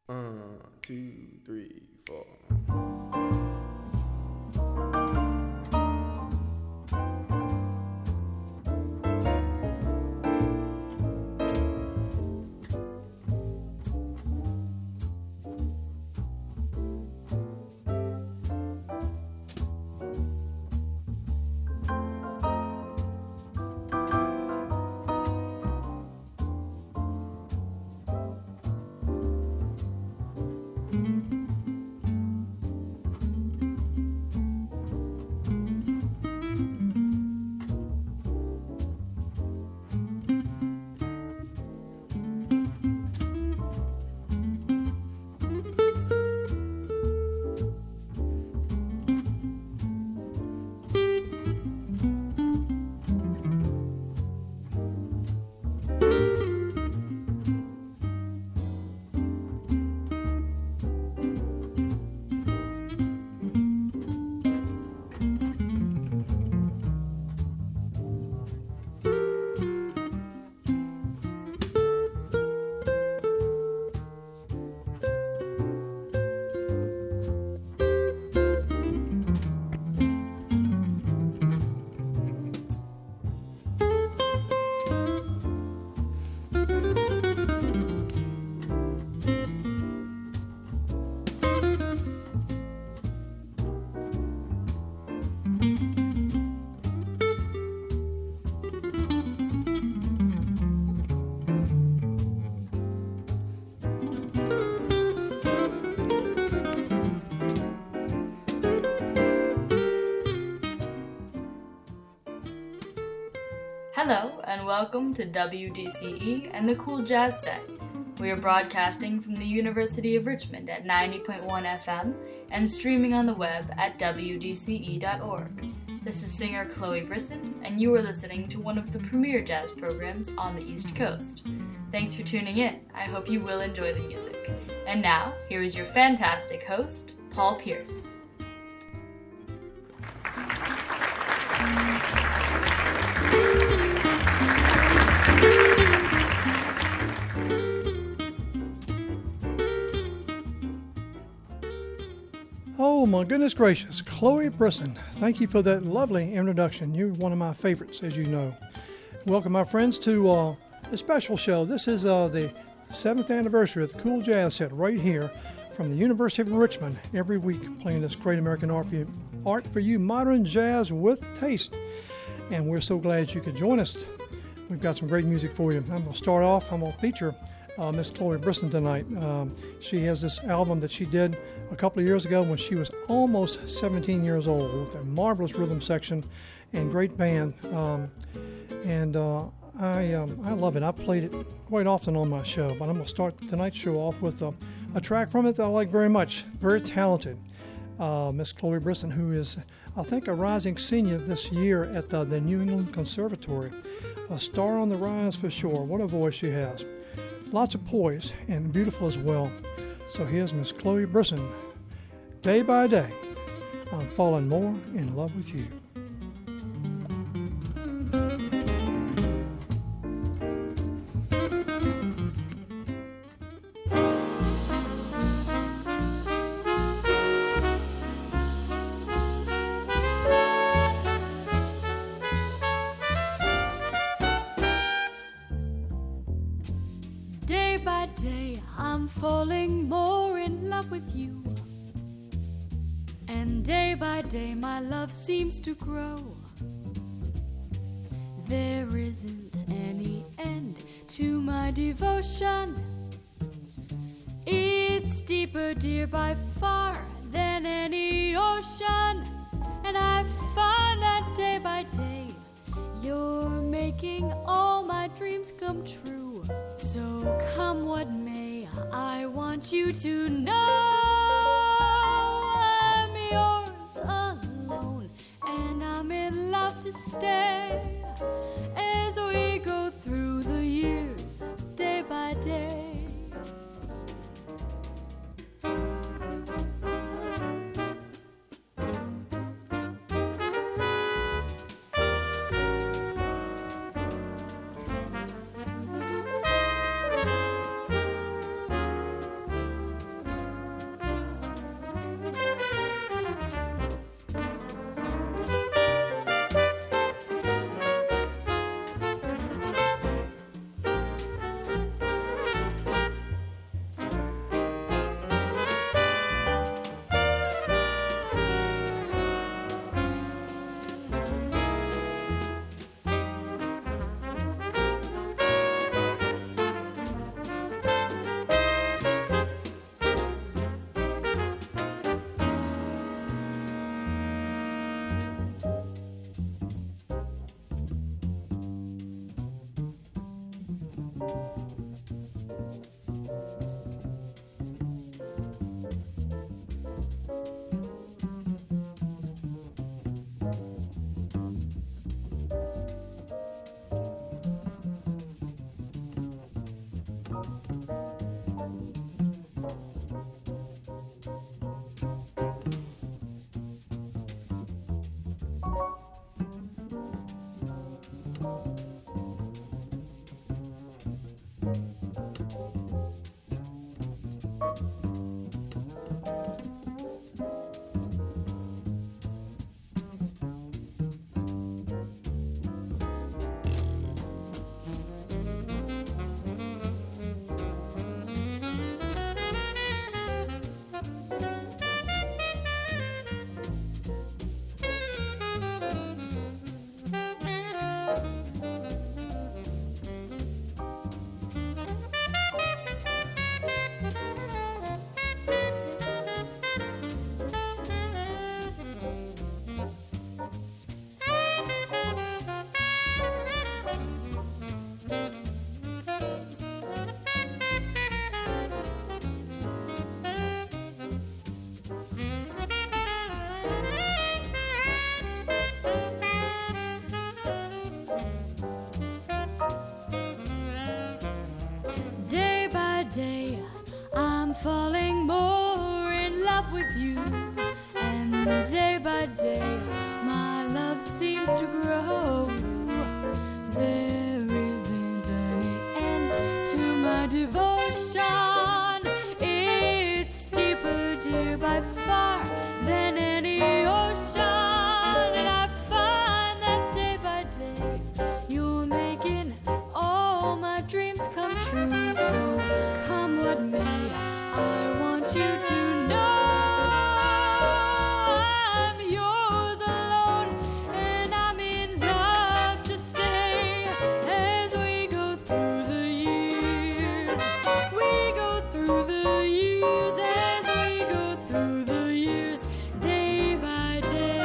Two, three, four. Hello, and welcome to WDCE and the Cool Jazz Set. We are broadcasting from the University of Richmond at 90.1 FM and streaming on the web at WDCE.org. This is singer Chloe Brisson, and you are listening to one of the premier jazz programs on the East Coast. Thanks for tuning in. I hope you will enjoy the music. And now, here is your fantastic host, Paul Pierce. Oh my goodness gracious, Chloe Brisson, thank you for that lovely introduction. You're one of my favorites, as you know. Welcome, my friends, to a special show. This is the 7th anniversary of the Cool Jazz Set right here from the University of Richmond, every week playing this great American art for you, modern jazz with taste. And we're so glad you could join us. We've got some great music for you. I'm going to start off, I'm going to feature Miss Chloe Brisson tonight. She has this album that she did a couple of years ago when she was almost 17 years old with a marvelous rhythm section and great band. I love it. I've played it quite often on my show, but I'm going to start tonight's show off with a track from it that I like very much. Very talented. Miss Chloe Brisson, who is, I think, a rising senior this year at the New England Conservatory. A star on the rise for sure. What a voice she has. Lots of poise and beautiful as well. So here's Miss Chloe Brisson. Day by day, I'm falling more in love with you. Day by day, I'm falling more in love with you. And day by day, my love seems to grow. There isn't any end to my devotion. It's deeper, dear, by far than any ocean. And I find that day by day, you're making all my dreams come true. So come what may, I want you to know I'm yours alone, and I'm in love to stay as we go through the years, day by day. I'm falling more in love with you, and day by day my love seems to grow. There isn't any end to my devotion. It's deeper, dear, by far than any ocean. And I find that day by day you're making all my dreams come true. So come what may, I want you to know I'm yours alone, and I'm in love to stay. As we go through the years, we go through the years, as we go through the years, day by day.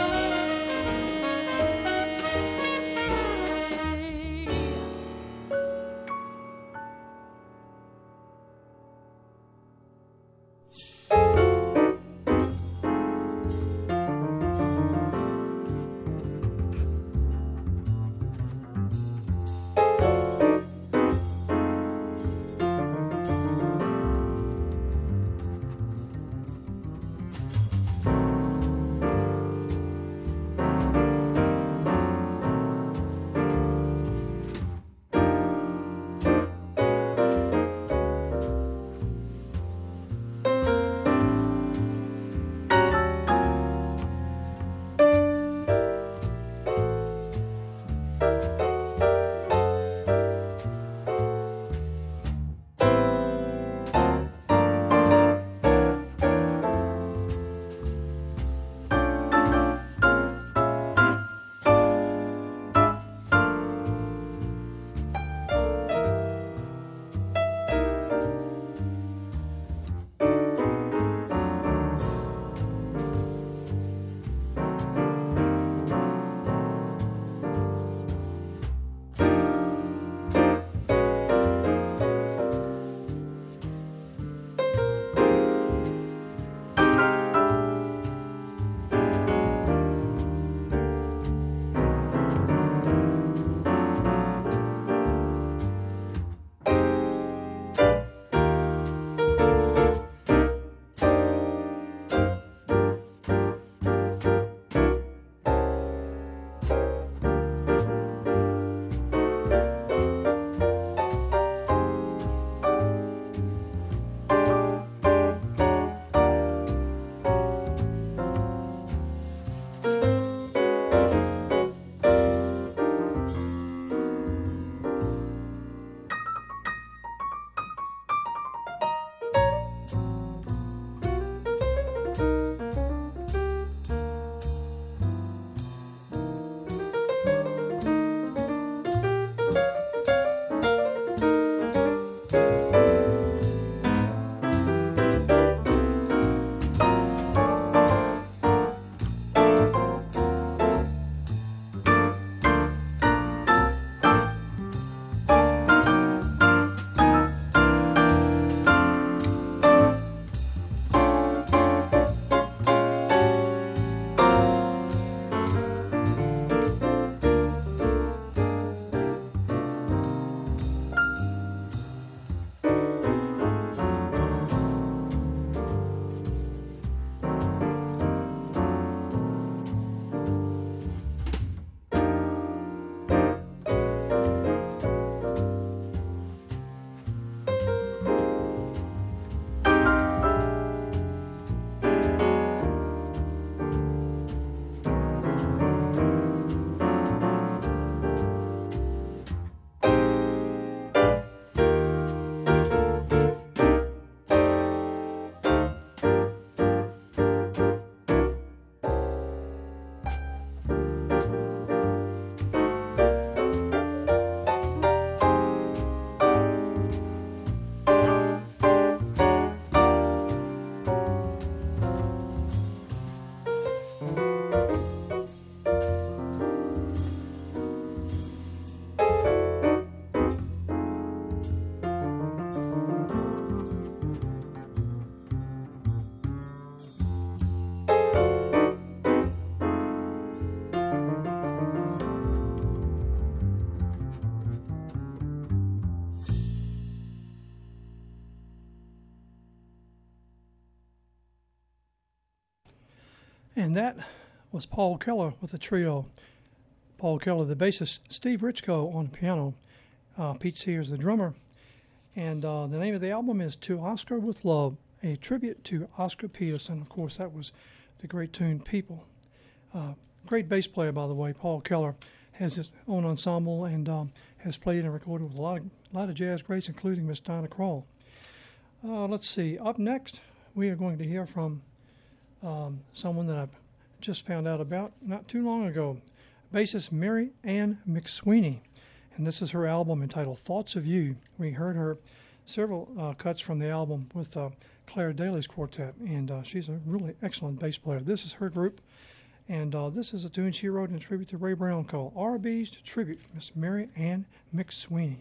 And that was Paul Keller with the trio. Paul Keller, the bassist, Steve Richko on piano, Pete Sears, the drummer. And the name of the album is To Oscar with Love, a tribute to Oscar Peterson. Of course, that was the great tune People. Great bass player, by the way. Paul Keller has his own ensemble and has played and recorded with a lot of jazz greats, including Miss Dinah Krall. Let's see. Up next, we are going to hear from someone that I've just found out about not too long ago, bassist Mary Ann McSweeney. And this is her album entitled Thoughts of You. We heard her several cuts from the album with Claire Daly's quartet, and she's a really excellent bass player. This is her group, and this is a tune she wrote in tribute to Ray Brown called R&B's Tribute, Miss Mary Ann McSweeney.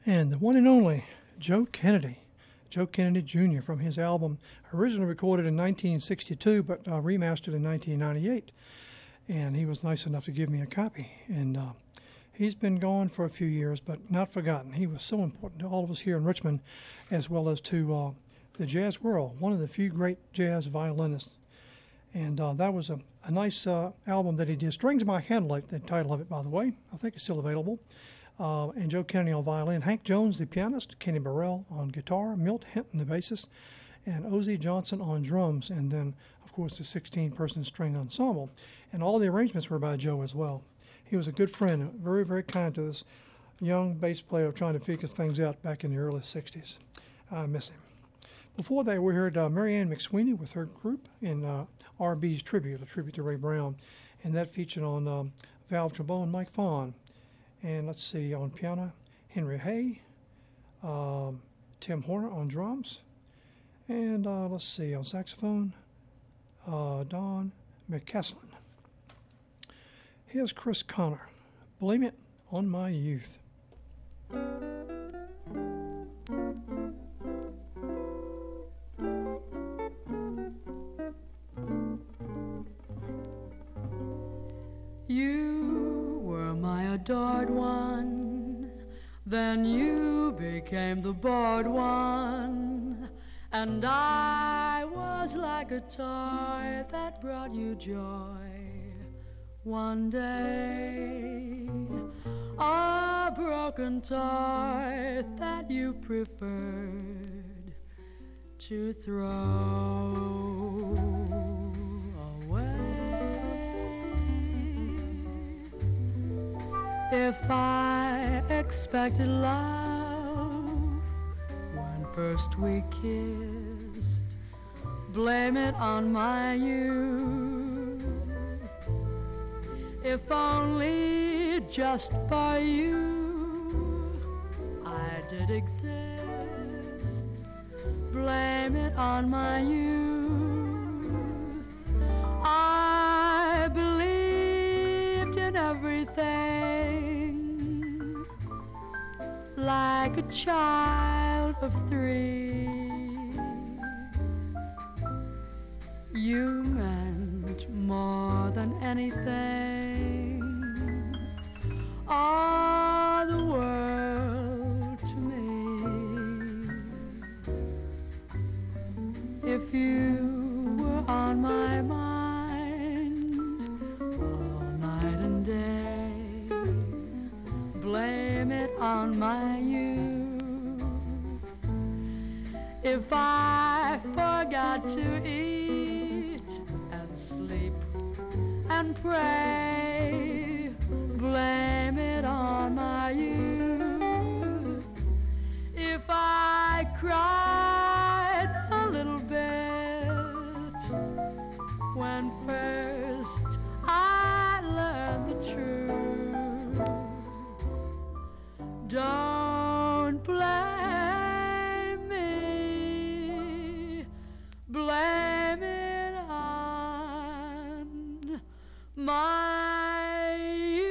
And the one and only Joe Kennedy Jr. from his album, originally recorded in 1962 but remastered in 1998. And he was nice enough to give me a copy. And he's been gone for a few years, but not forgotten. He was so important to all of us here in Richmond, as well as to the jazz world, one of the few great jazz violinists. And that was a nice album that he did. Strings by Candlelight, the title of it, by the way. I think it's still available. And Joe Kennedy on violin, Hank Jones, the pianist, Kenny Burrell on guitar, Milt Hinton, the bassist, and Ozzie Johnson on drums, and then, of course, the 16-person string ensemble. And all the arrangements were by Joe as well. He was a good friend, very, very kind to this young bass player trying to figure things out back in the early 60s. I miss him. Before that, we heard Marianne McSweeney with her group in R.B.'s Tribute, a tribute to Ray Brown, and that featured on valve trombone, Mike Fawn. And let's see, on piano, Henry Hay, Tim Horner on drums, and let's see, on saxophone, Don McCaslin. Here's Chris Connor, Blame It on My Youth. You were my adored one, then you became the bored one, and I was like a toy that brought you joy. One day, a broken toy that you preferred to throw away. If I expected love when first we kissed, blame it on my youth. If only just for you I did exist, blame it on my youth. I believed in everything like a child of 3. You meant more than anything, all the world to me. If you were on my mind all night and day, blame it on my youth. If I forgot to eat and sleep and pray, blame it on my youth. If I cried a little bit when first I learned the truth, don't blame me, blame it on my youth.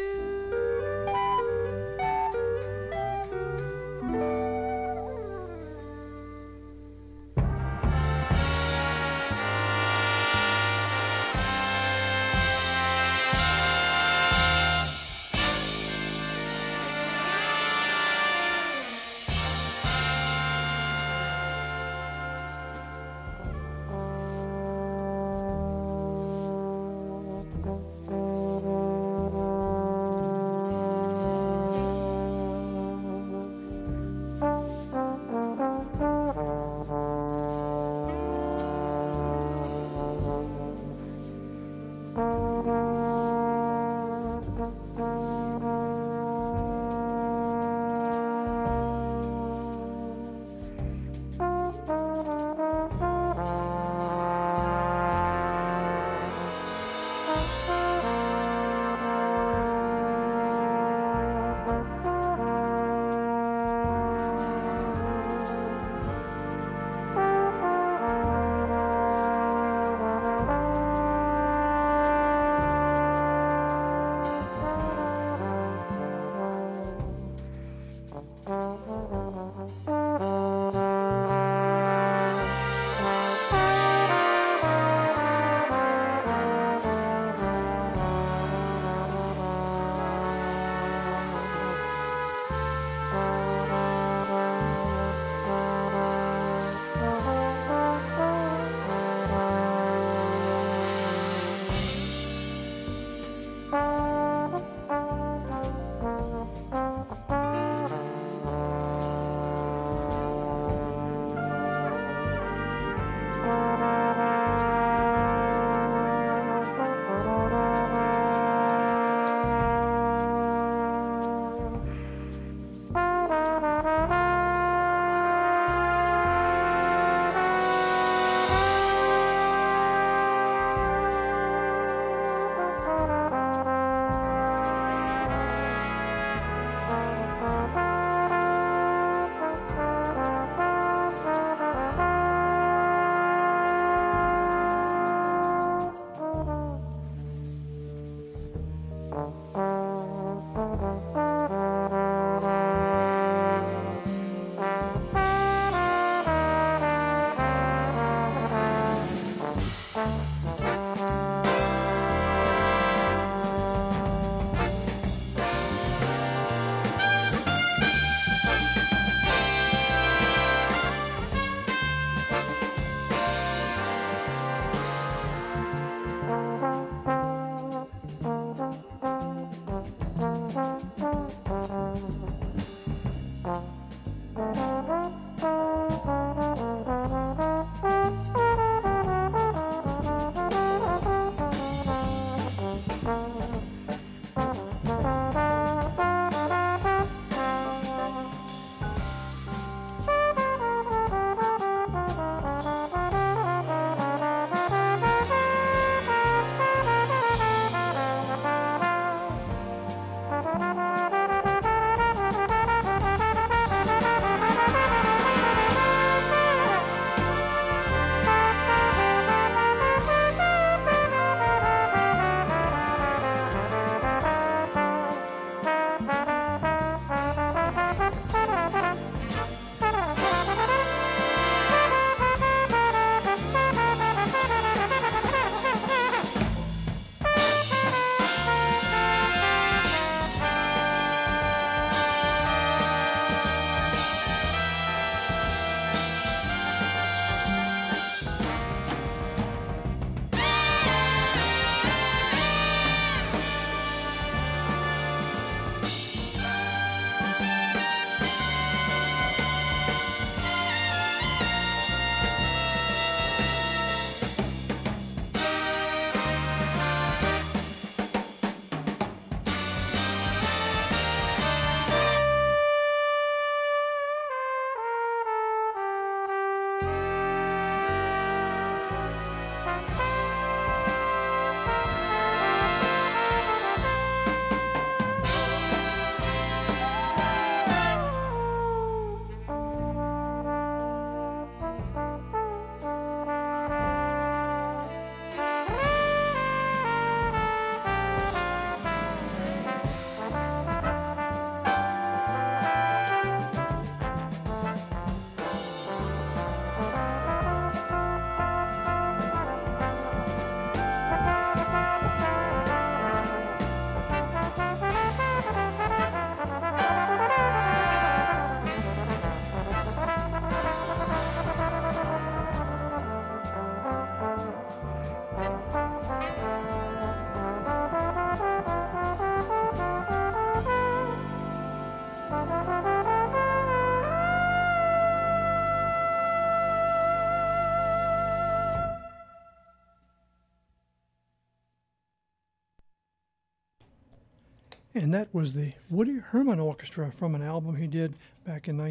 And that was the Woody Herman Orchestra from an album he did back in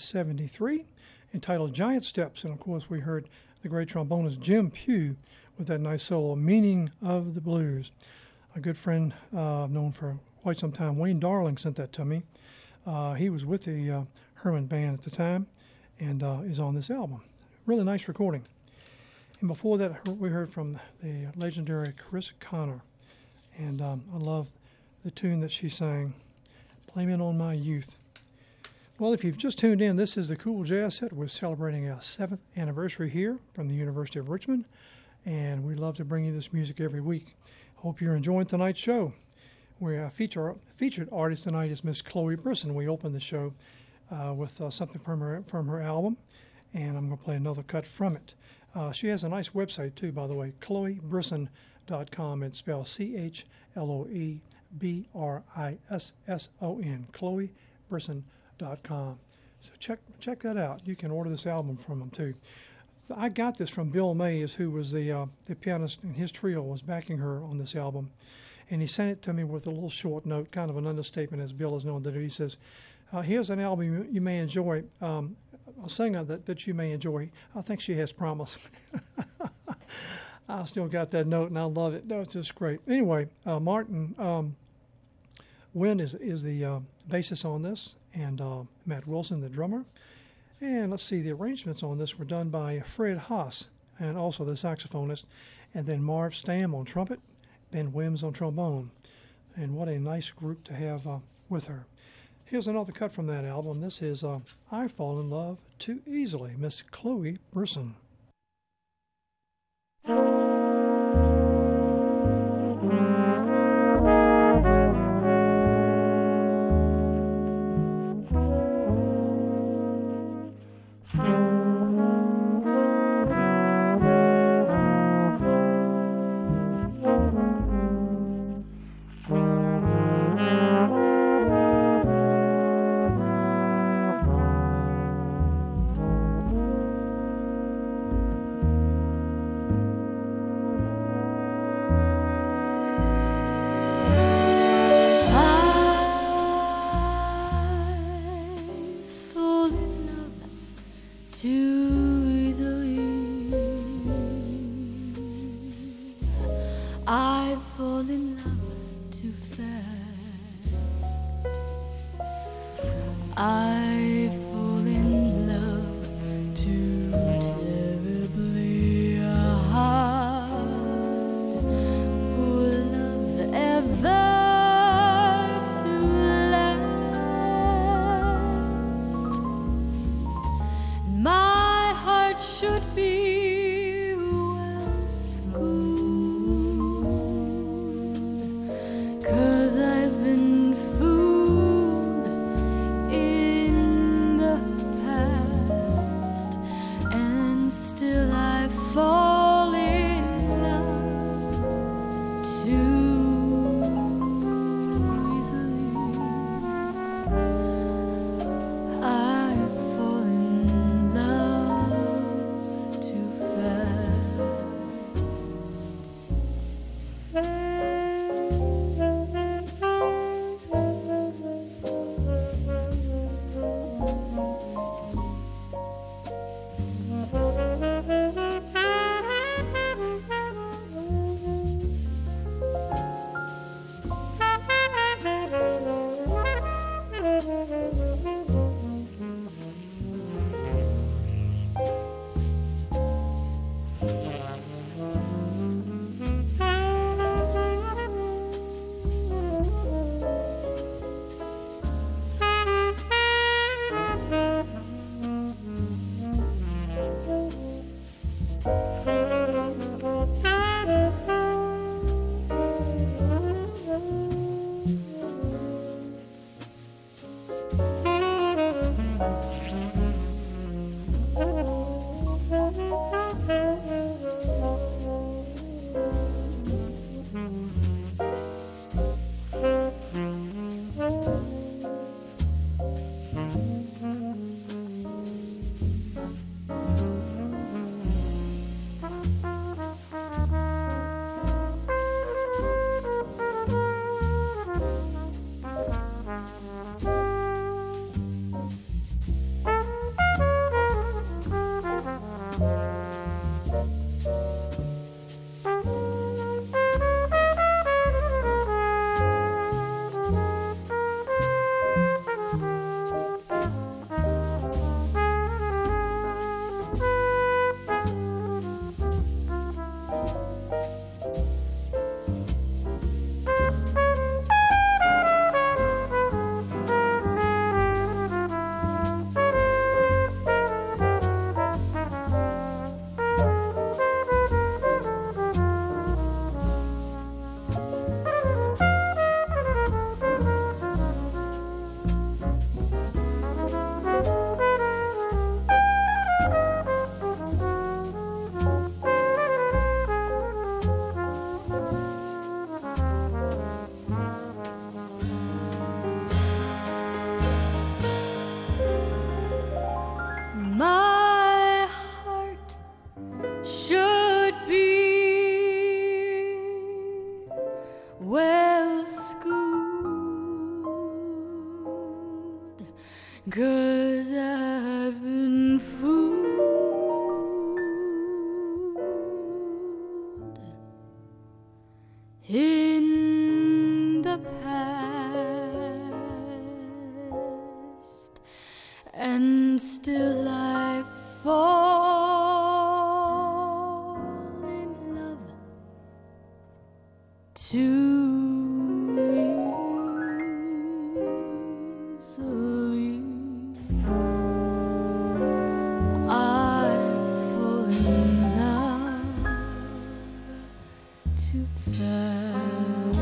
1973 entitled Giant Steps. And of course, we heard the great trombonist Jim Pugh with that nice solo, Meaning of the Blues. A good friend I've known for quite some time, Wayne Darling, sent that to me. He was with the Herman band at the time and is on this album. Really nice recording. And before that, we heard from the legendary Chris Connor. And I love the tune that she sang, Blaming on My Youth. Well, if you've just tuned in, this is the Cool Jazz Set. We're celebrating our 7th anniversary here from the University of Richmond, and we love to bring you this music every week. Hope you're enjoying tonight's show. where our featured artist tonight is Miss Chloe Brisson. We opened the show with something from her album, and I'm going to play another cut from it. She has a nice website too, by the way, ChloeBrisson.com. It's spelled ChloeBrisson, ChloeBrisson.com. So check that out. You can order this album from them too. I got this from Bill Mays, who was the pianist, and his trio was backing her on this album. And he sent it to me with a little short note, kind of an understatement, as Bill is known to do. He says, here's an album you may enjoy, a singer that you may enjoy. I think she has promise. I still got that note, and I love it. No, it's just great. Anyway, Martin Wynn is the bassist on this, and Matt Wilson, the drummer. And let's see, the arrangements on this were done by Fred Haas, and also the saxophonist, and then Marv Stam on trumpet, Ben Wims on trombone. And what a nice group to have with her. Here's another cut from that album. This is I Fall in Love Too Easily, Miss Chloe Brisson. To 'cause I've been fooled in the past, and still I fall in love too easily. I fall in love too fast.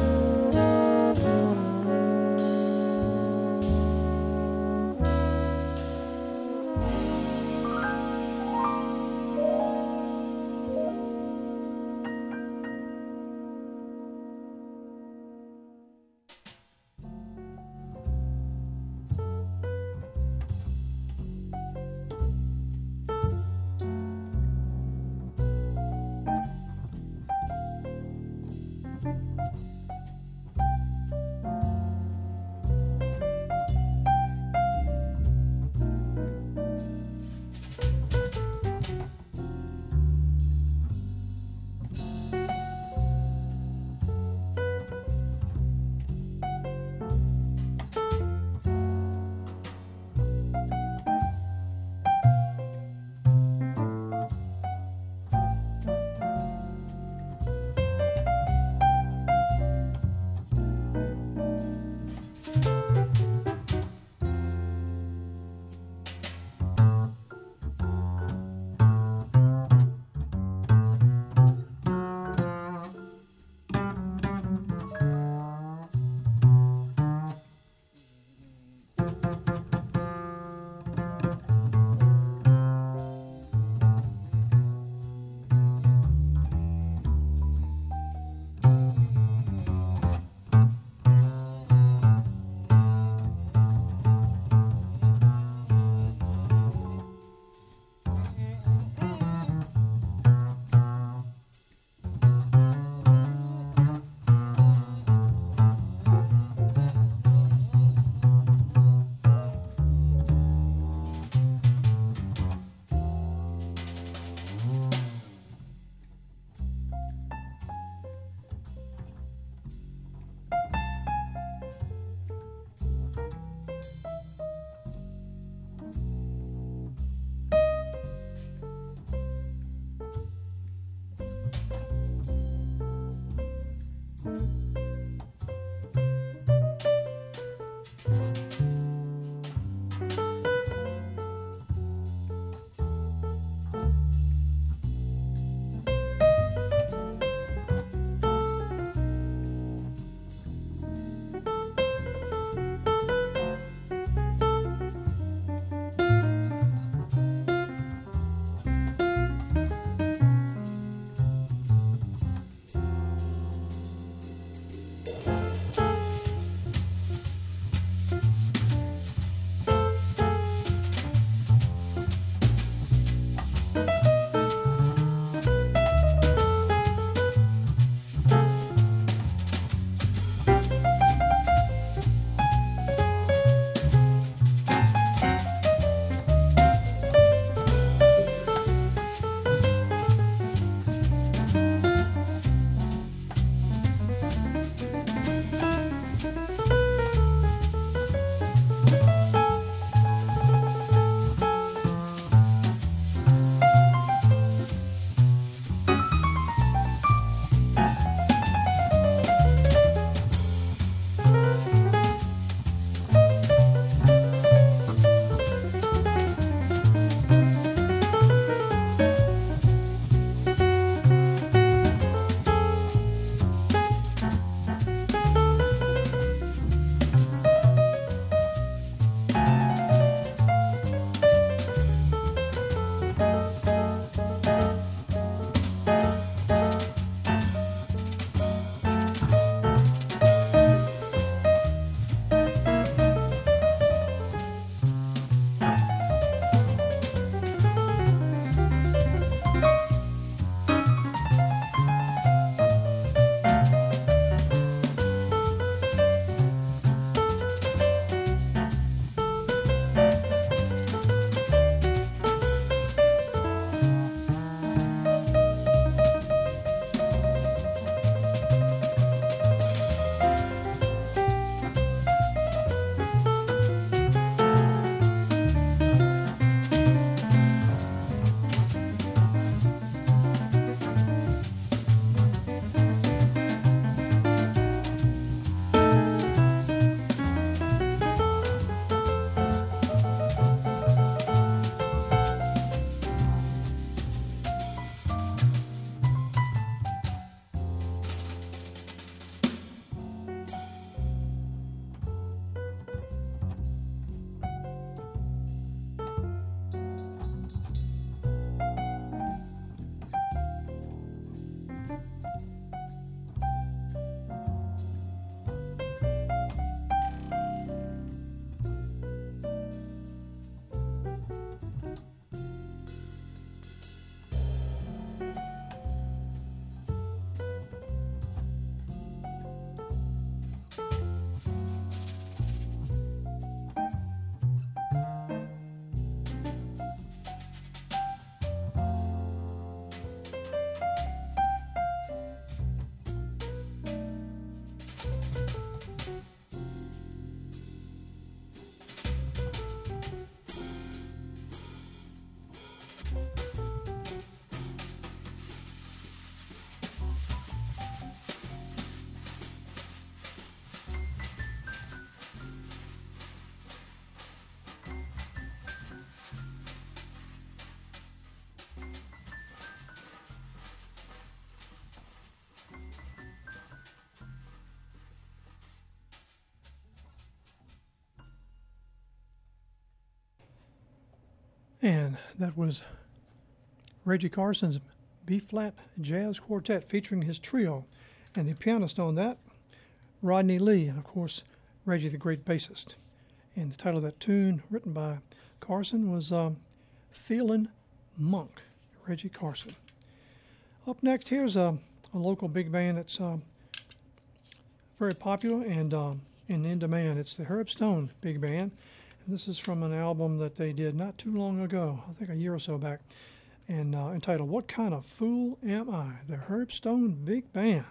And that was Reggie Carson's B-flat jazz quartet featuring his trio. And the pianist on that, Rodney Lee, and of course, Reggie the great bassist. And the title of that tune, written by Carson, was Feelin' Monk, Reggie Carson. Up next, here's a local big band that's very popular and in demand. It's the Herb Stone Big Band. And this is from an album that they did not too long ago, I think a year or so back, and entitled What Kind of Fool Am I? The Herb Stone Big Band.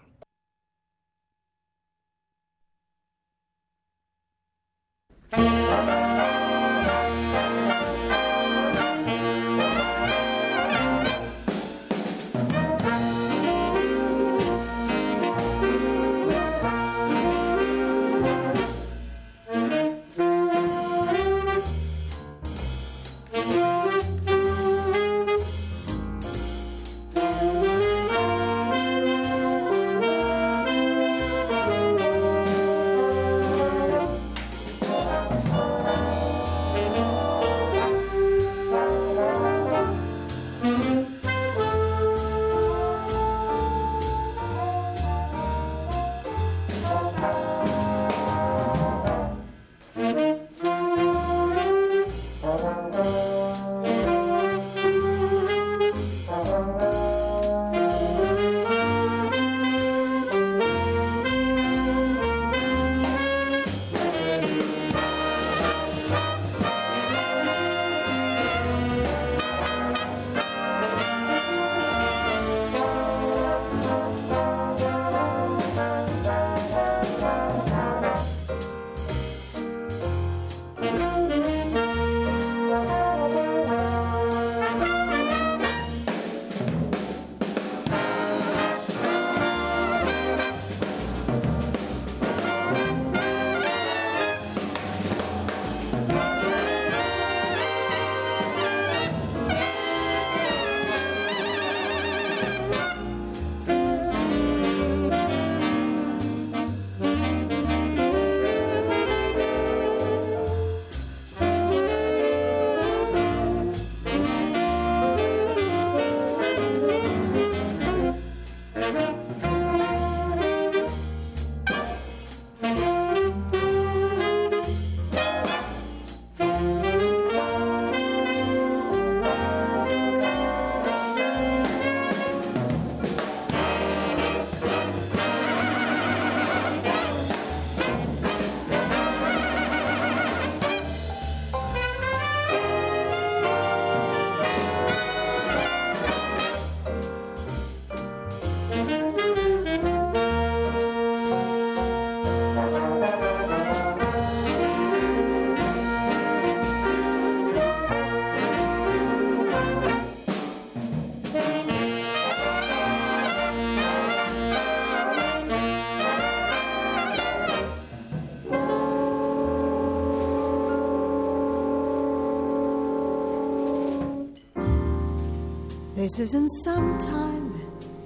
This isn't sometime,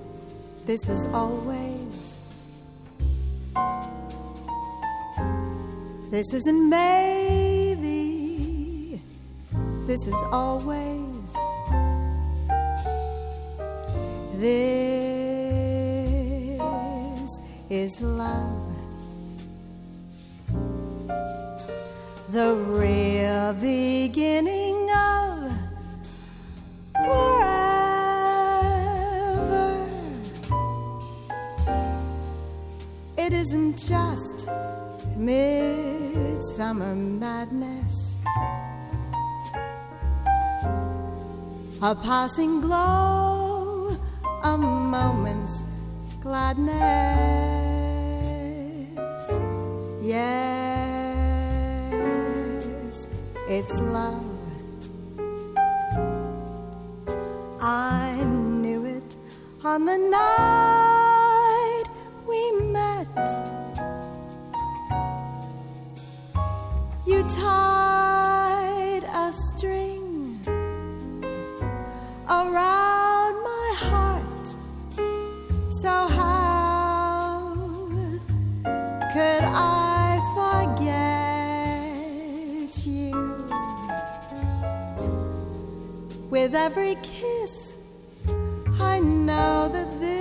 this is always. This isn't maybe, this is always. This is love, the real beginning of forever. It isn't just midsummer madness, a passing glow, a moment's gladness. Yes, it's love. I knew it on the night we met. You tied a string around my heart, so how could I forget you? With every kiss, I know that this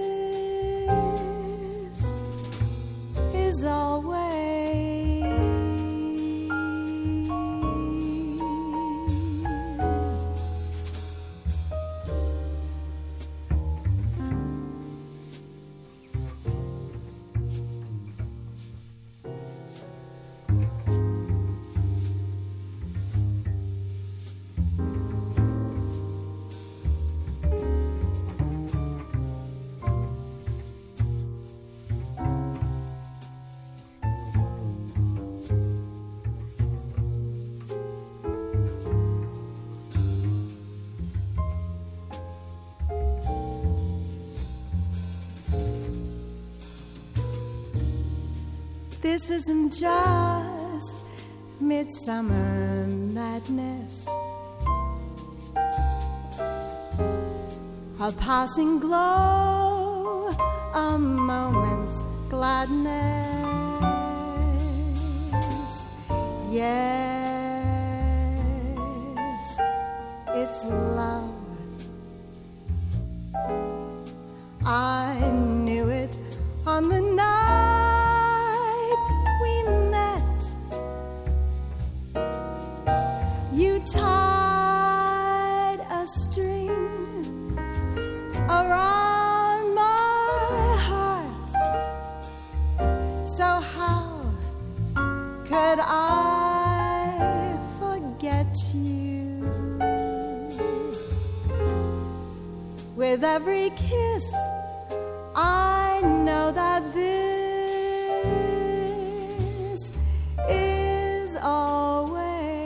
is always. This isn't just midsummer madness, a passing glow, a moment's gladness. Yes, it's love. I knew it on the night tied a string around my heart. So how could I forget you? With every kiss, I know that this is always.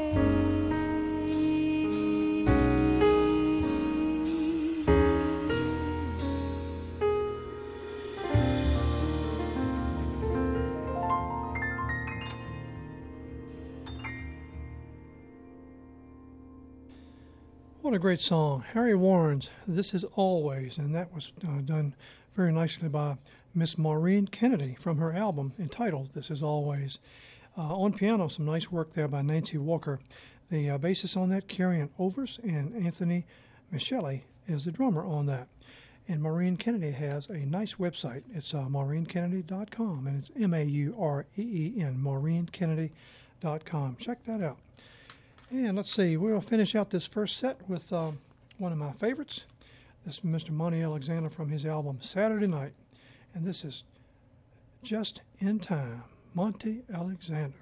What a great song. Harry Warren's This Is Always, and that was done very nicely by Miss Maureen Kennedy from her album entitled This Is Always. On piano, some nice work there by Nancy Walker. The bassist on that, Carrion Overs, and Anthony Micheli is the drummer on that. And Maureen Kennedy has a nice website. It's maureenkennedy.com, and it's MAUREEN, maureenkennedy.com. Check that out. And let's see, we'll finish out this first set with one of my favorites. This is Mr. Monty Alexander from his album Saturday Night. And this is Just in Time, Monty Alexander.